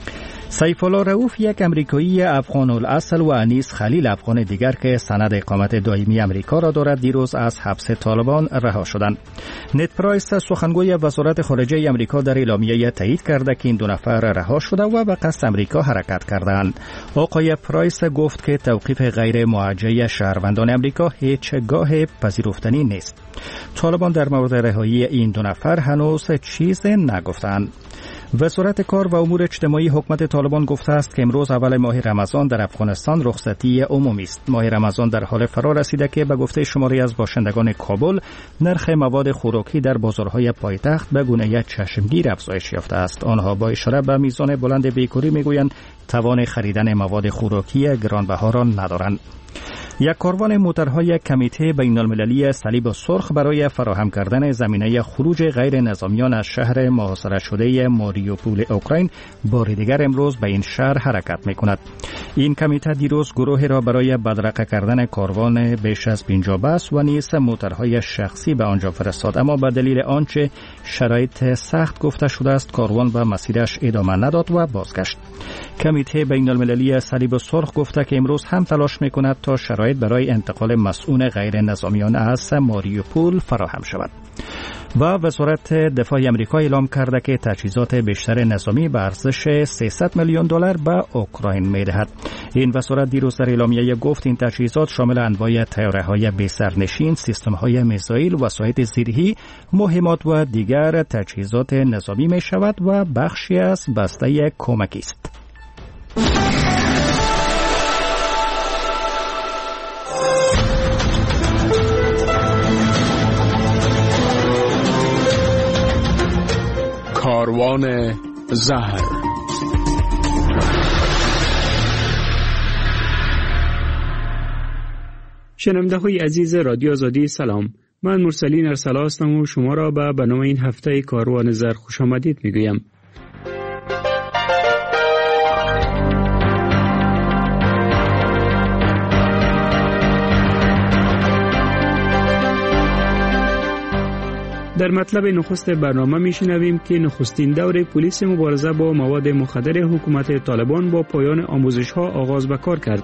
سیف الله رؤوف یک امریکایی افغان الاصل و انیس خلیل افغان دیگر که سند اقامت دائمی امریکا را دارد دیروز از حبس طالبان رها شدند. نت پرایس سخنگوی وزارت خارجه امریکا در اعلامیه تایید کرده که این دو نفر رها شده و به قصد امریکا حرکت کردند. آقای پرایس گفت که توقیف غیر موجه شهروندان امریکا هیچگاه پذیرفتنی نیست. طالبان در مورد رهایی این دو نفر هنوز چیز نگفتند. وزارت کار و امور اجتماعی حکومت طالبان گفته است که امروز اول ماه رمضان در افغانستان رخصتی عمومی است. ماه رمضان در حال فرا رسیده که به گفته شماری از باشندگان کابل نرخ مواد خوراکی در بازارهای پایتخت به گونه چشمگیر افزایش یافته است. آنها با اشاره به میزان بلند بیکاری میگویند توان خریدن مواد خوراکی گرانبها را ندارند. یک کاروان موترهای کمیته بین‌المللی صلیب سرخ برای فراهم کردن زمینه خروج غیر نظامیان از شهر محاصره شده ماریوپول اوکراین بار دیگر امروز به این شهر حرکت می‌کند. این کمیته دیروز گروهی را برای بدرقه کردن کاروان بیش از 50 بس و نیز موترهای شخصی به آنجا فرستاد، اما به دلیل آنچه شرایط سخت گفته شده است کاروان به مسیرش ادامه نداد و بازگشت. کمیته بین‌المللی صلیب سرخ گفته که امروز هم تلاش می‌کند تا شرایط برای انتقال مسئول غیر نظامیان از ماریوپول فراهم شود. و وزارت دفاع آمریکا اعلام کرده که تجهیزات بیشتر نظامی به ارزش $300 میلیون به اوکراین می‌دهد. این وزارت دیروز در اعلامیه گفت این تجهیزات شامل انواع طیاره‌های بی‌سرنشین، سیستم‌های میزایل، وسایل زیرهی، مهمات و دیگر تجهیزات نظامی می‌شود و بخشی از بسته کمکی است. کاروان زهر. شنونده‌های عزیز رادیو آزادی سلام. من مرسلین ارسلا هستم و شما را به برنامه این هفته کاروان زهر خوش آمدید میگویم. در مطلب نخست برنامه میشنویم که نخستین دور پلیس مبارزه با مواد مخدر حکومت طالبان با پایان آموزش ها آغاز به کار کرد.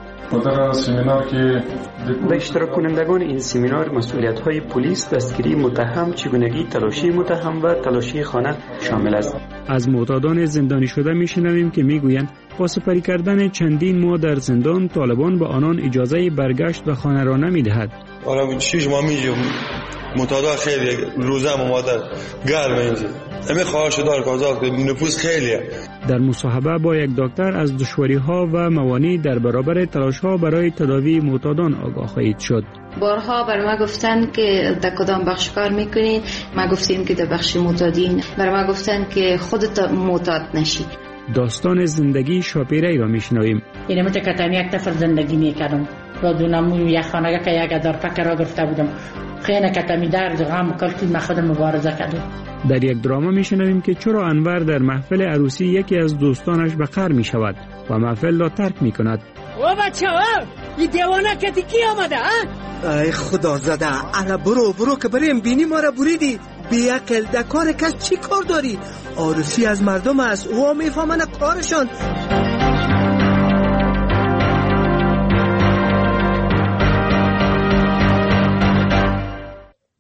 به اشتراک کنندگان این سمینار مسئولیت های پلیس، دستگیری متهم، چگونگی تلاشی متهم و تلاشی خانه شامل است. از معتادان زندانی شده میشنویم که میگویند با سپری کردن چندین ماه در زندان طالبان به آنان اجازه برگشت به خانه را نمیدهد. آره 6 ماه میجم معتادا خیلی روزه مادر گرم اینجا همه خواهش دار کازاد که نفوس خیلیه. در مصاحبه با یک دکتر از دشواری ها و موانع در برابر تلاش ها برای تداوی معتادان آگاه خواهید شد. بارها بر ما گفتن که در کدام بخش کار میکنین، ما گفتیم که در بخش معتادین، بر ما گفتن که خودت معتاد نشی. داستان زندگی شاپیره را میشنویم. این متکتم یک دفعه زندگی میکردم را دونم یک خانه که یک هزار فکر را گرفته بودم خیلی کتمی در غم کلکی ما خود مبارزه کردم. در یک دراما میشنویم که چرا انور در محفل عروسی یکی از دوستانش به قهر می شود و محفل را ترک می کند. او بچه ها این دیوانه کتی کی آمده ها؟ ای خدا زده الا برو که بریم بینی ما را بریدی بی عقل در کار کس چی کار داری؟ عروسی از مردم است او میفهمن کارشان.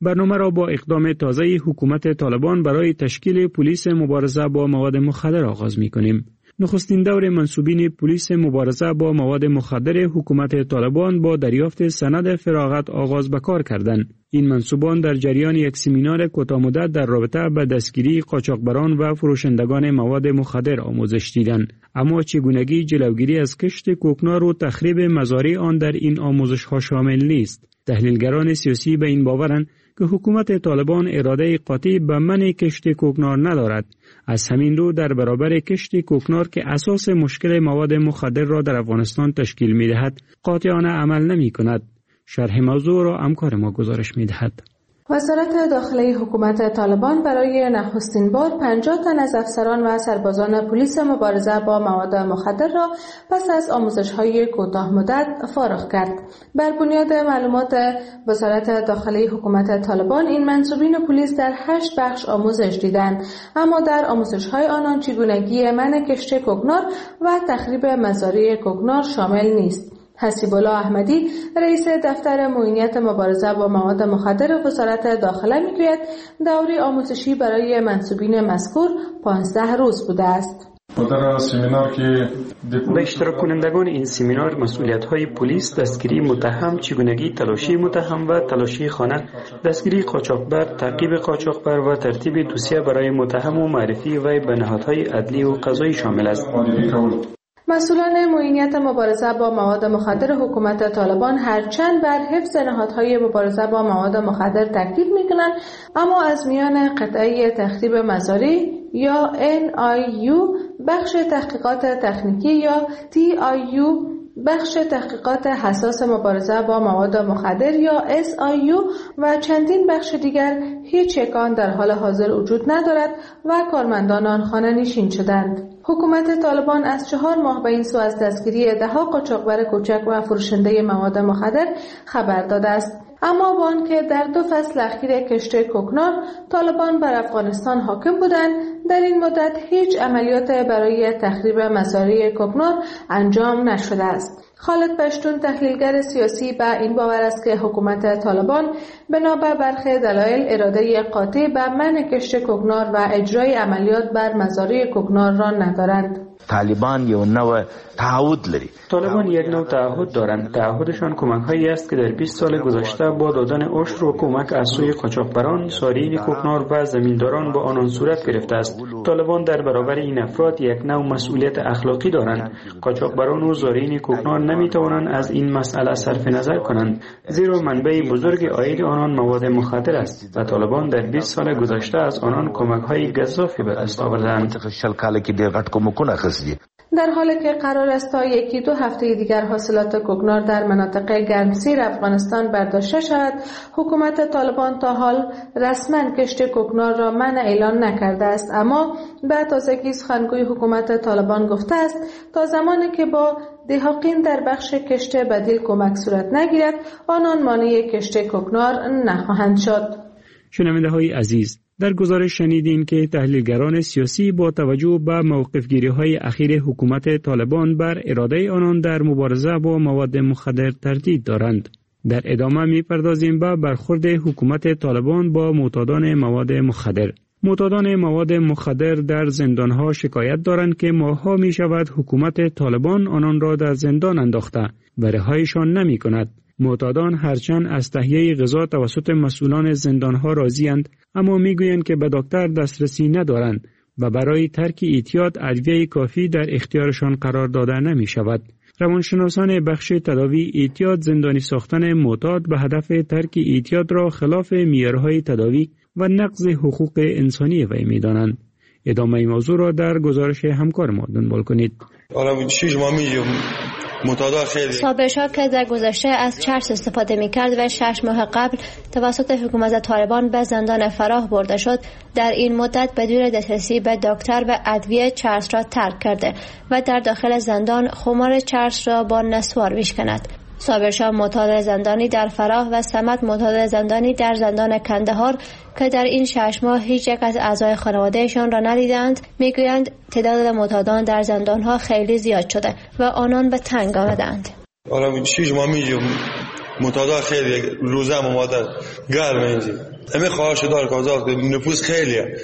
برنامه را با اقدام تازه حکومت طالبان برای تشکیل پلیس مبارزه با مواد مخدر آغاز می‌کنیم. نخستین دور منصوبین پلیس مبارزه با مواد مخدر حکومت طالبان با دریافت سند فراغت آغاز به کار کردند. این منصوبان در جریان یک سمینار کوتاه‌مدت در رابطه به دستگیری قاچاقبران و فروشندگان مواد مخدر آموزش دیدند. اما چگونگی جلوگیری از کشت کوکنار و تخریب مزارع آن در این آموزش‌ها شامل نیست. تحلیلگران سیاسی به این باورند که حکومت طالبان اراده قاطع به منع کشت کوکنار ندارد. از همین رو در برابر کشت کوکنار که اساس مشکل مواد مخدر را در افغانستان تشکیل می‌دهد، قاطعانه عمل نمی‌کند. شرح موضوع را همکار ما گزارش می‌دهد. وزارت داخلی حکومت طالبان برای نخستین بار 50 تن از افسران و سربازان پلیس مبارزه با مواد مخدر را پس از آموزش‌های کوتاه مدت فارغ کرد. بر بنیاد معلومات وزارت داخلی حکومت طالبان این منصوبین پلیس در 8 بخش آموزش دیدند، اما در آموزش‌های آنان چگونگی منع کشت کوکنار و تخریب مزارع کوکنار شامل نیست. حسیب الله احمدی رئیس دفتر معینیت مبارزه با مواد مخدر وزارت داخله میگوید دوره آموزشی برای منصوبین مذکور 15 روز بوده است. به اشتراک کنندگان این سمینار مسئولیت‌های پلیس، دستگیری متهم، چگونگی تلاشی متهم و تلاشی خانه، دستگیری قاچاقبر، تعقیب قاچاقبر و ترتیب دوسیه برای متهم و معرفی وی به نهادهای عدلی و قضایی شامل است. مسئولان معینیت مبارزه با مواد مخدر حکومت طالبان هرچند بر حفظ نهادهای مبارزه با مواد مخدر تاکید می‌کنند، اما از میان قطعه تخریب مزارع یا NIU، بخش تحقیقات تکنیکی یا TIU، بخش تحقیقات حساس مبارزه با مواد مخدر یا SIU و چندین بخش دیگر هیچ یک آن در حال حاضر وجود ندارد و کارمندان آن خانه نشین شدند. حکومت طالبان از 4 ماه به این سو از دستگیری ده‌ها قاچاقبر کوچک و فروشنده مواد مخدر خبر داده است. اما با آنکه در 2 فصل اخیر کشت کوکنار طالبان بر افغانستان حاکم بودند، در این مدت هیچ عملیات برای تخریب مزارع کوکنار انجام نشده است. خالد پشتون تحلیلگر سیاسی به این باور است که حکومت طالبان بنا به برخی دلایل اراده قاطع به منع کشت کوکنار و اجرای عملیات بر مزارع کوکنار را ندارند. طالبان یو نوع تعهد لري. طالبان یک نوع تعهد دارند. تعهدشان کمک‌هایی است که در 20 سال گذشته با دادن عشر و کمک از سوی قاچاقبران، سارین کوکنار و زمینداران با آنان صورت گرفته است. طالبان در برابر این افراد یک نوع مسئولیت اخلاقی دارند. قاچاقبران و زارین کوکنار نمی‌توانند از این مسئله صرف نظر کنند، زیرا منبع بزرگ عاید آنان مواد مخدر است و طالبان در 20 سال گذشته از آنان کمک‌های گزافی به دست آوردند. در حالی که قرار است تا 1-2 هفته دیگر حاصلات کوکنار در مناطق گرمسیر افغانستان برداشته شود، حکومت طالبان تا حال رسما کشت کوکنار را منع اعلان نکرده است، اما به تازگی سخنگوی حکومت طالبان گفته است تا زمانی که با دهاقین در بخش کشت بدیل کمک صورت نگیرد، آنان مانع کشت کوکنار نخواهند شد. شنونده‌های عزیز، در گزارش شنیدیم که تحلیلگران سیاسی با توجه به موقفگیری‌های اخیر حکومت طالبان بر اراده آنان در مبارزه با مواد مخدر تردید دارند. در ادامه می‌پردازیم به برخورد حکومت طالبان با معتادان مواد مخدر. معتادان مواد مخدر در زندان‌ها شکایت دارند که ماه‌ها می‌شود حکومت طالبان آنان را در زندان انداخته و رهایشان نمی‌کند. معتادان هرچند از تهیه غذا توسط مسئولان زندانها راضی‌اند، اما میگویند که به دکتر دسترسی ندارند و برای ترک اعتیاد ادویه کافی در اختیارشان قرار داده نمی شود. روانشناسان بخش تداوی اعتیاد زندانی ساختن معتاد به هدف ترک اعتیاد را خلاف معیارهای تداوی و نقض حقوق انسانی وی می‌دانند. ادامه موضوع را در گزارش همکار ما دنبال کنید. صابر شاه که در گذشته از چرس استفاده می‌کرد و 6 ماه قبل توسط حکومت طالبان به زندان فراه برده شد، در این مدت بدون دسترسی به دکتر و ادویه چرس را ترک کرده و در داخل زندان خمار چرس را با نسوار می‌شکند. صابر شاه معتاد زندانی در فراه و صمد معتاد زندانی در زندان کندهار که در این 6 ماه هیچ یک از اعضای خانوادهشان را ندیدند، میگویند تعداد معتادان در زندانها خیلی زیاد شده و آنان به تنگ آمدند. متعادل خیلی روزه هم اومده گرم اینجا. همه خواهش دار که آزاد نفوس خیلیه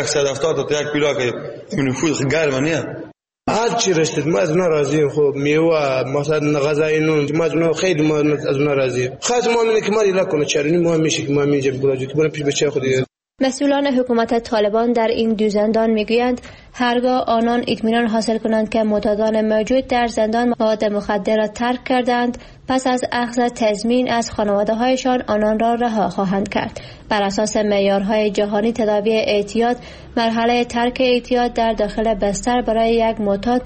170 تا 1 کیلو که نفوس گرم نیه. هر چی رسید ما از ناراضیم. خب میوه مثلا غذای نون ما از اون خیلی ما از ناراضیم. خاص ما اینه که ما ریلا کنه چرونی مهم میشه که ما اینجا براجو که بریم پیش بچه خود. مسئولان حکومت طالبان در این دو زندان میگویند هرگاه آنان اطمینان حاصل کنند که معتادان موجود در زندان مواد مخدر را ترک کردند، پس از اخذ تضمین از خانواده‌هایشان آنان را رها خواهند کرد. بر اساس معیارهای جهانی تداوی اعتیاد، مرحله ترک اعتیاد در داخل بستر برای یک معتاد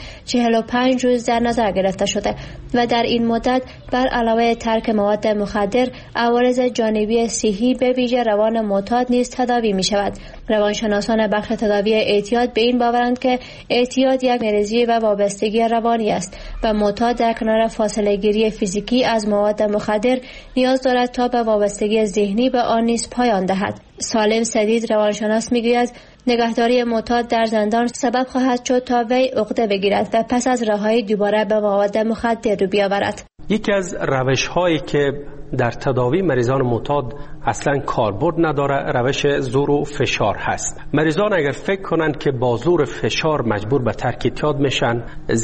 45 روز در نظر گرفته شده و در این مدت بر علاوه ترک مواد مخدر، عوارض جانبی صحی به ویژه روان معتاد نیز تداوی می شود. روانشناسان بخش تداوی اعتیاد به این باورند که اعتیاد یک مریضی و وابستگی روانی است و معتاد در کنار فاصله گیری فیزیکی از مواد مخدر نیاز دارد تا به وابستگی ذهنی به آن نیز پایان دهد. سالم سدید روانشناس میگوید نگهداری معتاد در زندان سبب خواهد شد تا وی عقده بگیرد و پس از رهایی دوباره به مواد مخدر رو بیاورد. یکی از روش‌هایی که در تداوی مریضان معتاد اصلا کاربرد نداره روش زور و فشار هست. مریضان اگر فکر کنند که با زور فشار مجبور به ترک اعتیاد میشن،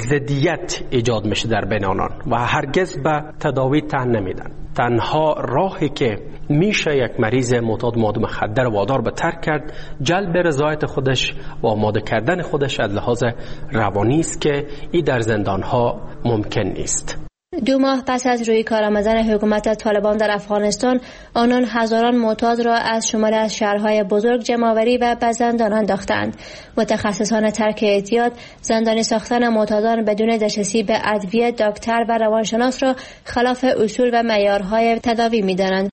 ضدیت ایجاد میشه در بین آنان و هرگز به تداوی تن نمیدن. تنها راهی که میشه یک مریض معتاد مواد مخدر وادار به ترک کرد جلب رضایت خودش و آماده کردن خودش از لحاظ روانی است که این در زندانها ممکن نیست. 2 ماه پس از روی کار آمدن حکومت طالبان در افغانستان، آنان هزاران معتاد را از شمال از شهرهای بزرگ جمع‌آوری و به زندان انداختند. متخصصان ترک اعتیاد زندانی ساختن معتادان بدون دسترسی به ادویه، دکتر و روانشناس را خلاف اصول و معیارهای تداوی می‌دانند.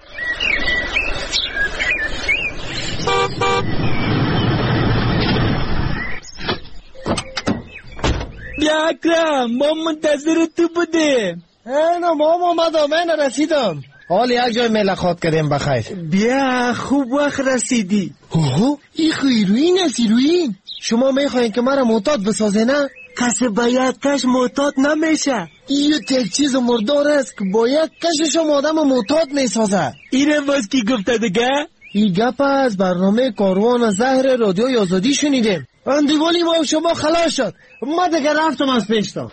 بیا اکرم، ما منتظر تو بودیم. نه ما من رسیدم. حال یک جای ملاقات کردیم بخیر. بیا خوب وقت رسیدی. اوه این خیروین است ایروین. شما میخواین که مرا معتاد بسازه نه؟ کسی باید کش معتاد نمیشه. این یک چیز مردار است که باید کشش آدم معتاد میسازه. اینه باز کی گفته دیگه؟ این گپ از برنامه کاروان زهر رادیوی آزادی شنیدیم. اندیوالی ما شما خلاص شد. ما دیگه رفتم از پیشتا.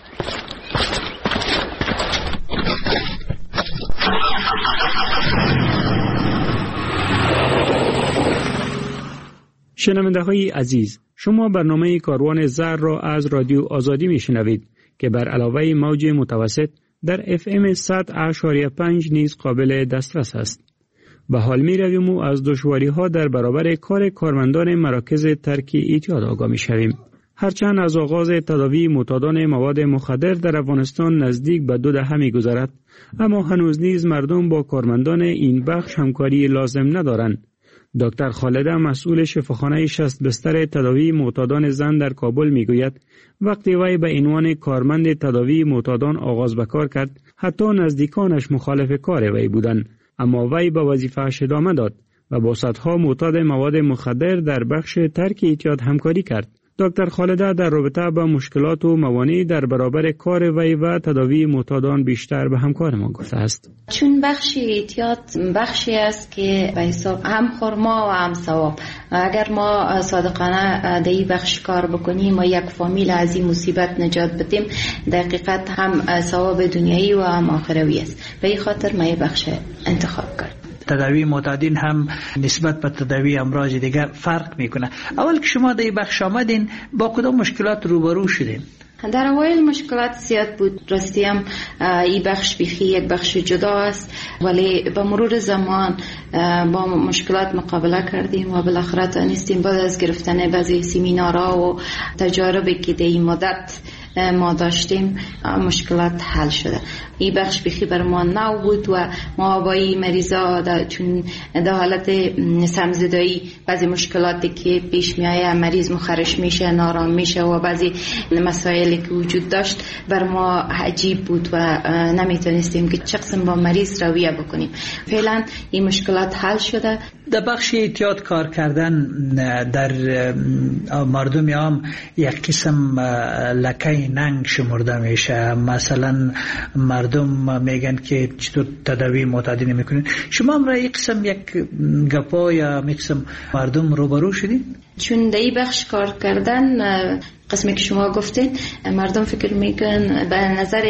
شنونده های عزیز، شما برنامه کاروان زهر را از رادیو آزادی می شنوید که بر علاوه موج متوسط در FM 100.5 نیز قابل دسترس است. به حال می رویم و از دشواری ها در برابر کار کارمندان مراکز ترک اعتیاد آگاه می شویم. هرچند از آغاز تداوی معتادان مواد مخدر در افغانستان نزدیک به 2 دهه می گذرد، اما هنوز نیز مردم با کارمندان این بخش همکاری لازم ندارند. دکتر خالده مسئول شفاخانه 60 بستر تداوی معتادان زن در کابل می گوید وقتی وی به عنوان کارمند تداوی معتادان آغاز به کار کرد، حتی نزدیکانش مخالف کار وی بودند، اما وی به وظیفه‌اش ادامه داد و با صدها معتاد مواد مخدر در بخش ترک اعتیاد همکاری کرد. دکتر خالده در رابطه با مشکلات و موانع در برابر کار وی و تداوی معتادان بیشتر به همکارمان گفته است. چون بخش اعتیاد بخشی است که به حساب هم خرما و هم ثواب. اگر ما صادقانه در این بخش کار بکنیم و یک فامیل از این مصیبت نجات بدیم، دقیقاً هم ثواب دنیایی و هم آخروی است. به این خاطر ما این بخش انتخاب کردم. تداوی معتادین هم نسبت به تداوی امراض دیگر فرق میکنه. اول که شما در این بخش آمدین با کدام مشکلات روبرو شدین؟ در اوایل مشکلات زیاد بود. راستی هم این بخش بیخی یک بخش جدا است، ولی با مرور زمان با مشکلات مقابله کردیم و بالاخره تانستیم بعد از گرفتن بعضی سمینارها و تجاربی که در این مدت ما داشتیم مشکلات حل شده. این بخش بیخی بر ما نو بود و ما با این مریضا چون در حالت سمزدایی بعضی مشکلاتی که پیش میایه، مریض مخرش میشه، نارام میشه و بعضی مسائلی که وجود داشت بر ما عجیب بود و نمیتونستیم که چه قسم با مریض رویه بکنیم. فعلا این مشکلات حل شده. در بخش احتیاط کار کردن در مردم عام یک قسم لکه ننگ شمرده میشه. مثلا مردم میگن که چطور تداوی معتادی نمیکنین. شما هم را یک قسم یک گپا یا یک قسم مردم روبرو شدید؟ چون در این بخش کار کردن قسمی که شما گفتید مردم فکر میکنن به نظر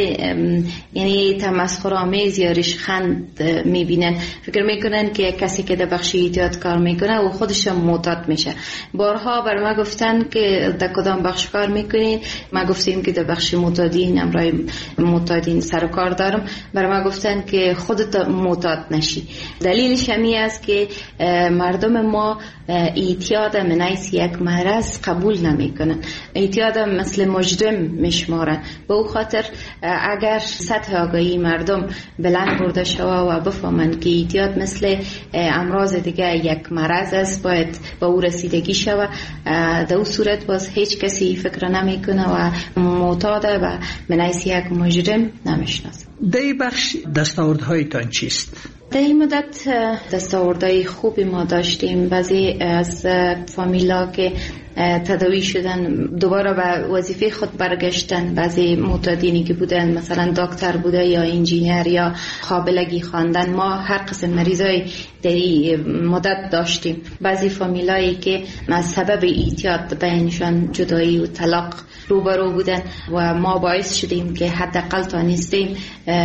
یعنی تمسخرآمیز یا ریشخند میبینن، فکر میکنن که کسی که در بخش احتیاط کار میکنه و خودش معتاد میشه. بارها بر ما گفتن که در کدام بخش کار میکنین، ما گفتیم که در بخش معتادین، امرای معتادین سر و کار دارم. بر ما گفتن که خودت معتاد نشی. دلیلش همین است که مردم ما اعتیاد من حیث یک مرض قبول نمیکنن، اعتیاد مثل مجرم میشمارن. به او خاطر اگر سطح آگاهی مردم بلند برده شود و بفهمند که اعتیاد مثل امراض دیگه یک مرض است، باید به او رسیدگی شود، در او صورت باز هیچ کسی فکر نمیکنه و معتاد و من حیث یک مجرم نمیشناسه. در این بخش دستاوردهایتان چیست؟ در این مدت دستاوردهای خوبی ما داشتیم. بعضی از فامیلا که تداوی شدن دوباره به وظیفه خود برگشتن. بعضی معتادینی که بودن مثلا دکتر بوده یا انجینیر یا قابلگی خواندن. ما هر قسم مریضای در این مدت داشتیم. بعضی فامیلایی که از سبب اعتیاد بینشان جدایی و طلاق روبرو بودن و ما باعث شدیم که حداقل تانستیم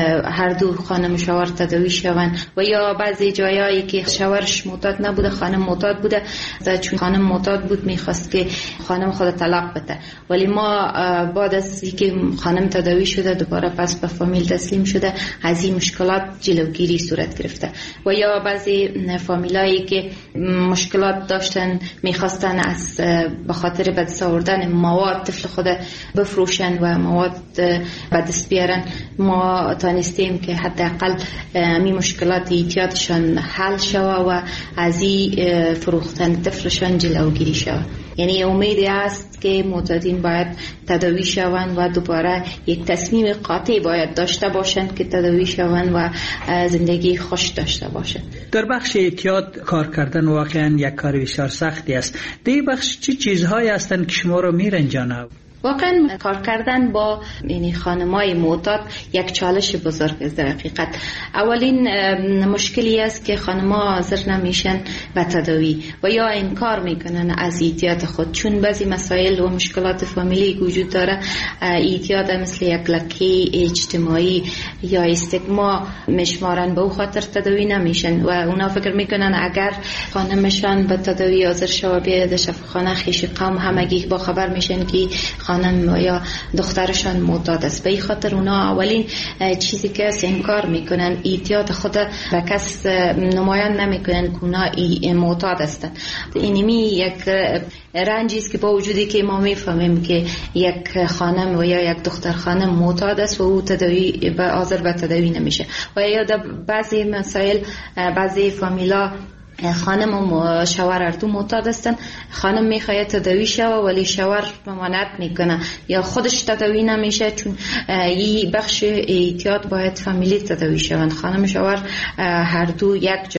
هر دو خانم شوهر تداوی شوند. و یا بعضی جایایی که شوهرش معتاد نبوده، خانم معتاد بوده، چون خانم معتاد بود میخواست که خانم خود طلاق بده، ولی ما بعد از اینکه خانم تداوی شده دوباره پس به فامیل تسلیم شده، از این مشکلات جلوگیری صورت گرفته. و یا بعضی فامیلایی که مشکلات داشتن میخواستن از به خاطر به دست آوردن مواد طفل خود بفروشن و مواد به دست بیارن، ما تانستیم که حداقل می مشکلات اعتیادشان حل شود و از این فروختن طفلشان جلوگیری شود. یعنی امیدی است که معتادین باید تداوی شوند و دوباره یک تصمیم قاطع باید داشته باشند که تداوی شوند و زندگی خوش داشته باشند. در بخش احتیاط کار کردن واقعا یک کار بسیار سختی است. در این بخش چه چیزهایی هستند که شما را میرنجانه؟ واقعا کار کردن با یعنی خانمای معتاد یک چالش بزرگ است در حقیقت. اولین مشکلی است که خانم‌ها حاضر نمیشن به تداوی و یا انکار میکنن از اعتیاد خود، چون بعضی مسائل و مشکلات فامیلی وجود داره. اعتیاد مثل یک لکه اجتماعی یا استگما میشمارن، به او خاطر تداوی نمیشن و اونا فکر میکنن اگر خانمشان به تداوی حاضر شود بیاد شفاخانه، خیش قوم همگی با خبر میشن که خانم یا دخترشان معتاد است. به این خاطر اونا اولین چیزی که انکار میکنن اعتیاد خود به کس نمایان نمیکنن که اونا معتاد هستند. اینمی یک رنجی است که با وجودی که ما میفهمیم که یک خانم و یا یک دختر خانم معتاد است و او تداوی حاضر به تداوی نمیشه. و یا در بعضی مسائل بعضی فامیلا خانم و شوهر هر دو معتاد هستن، خانم میخواد تداوی شود ولی شوهر ممانعت میکنه یا خودش تداوی نمیشه، چون این بخش احتیاط باید فامیلی تداوی شوند. خانم شوهر هر دو یک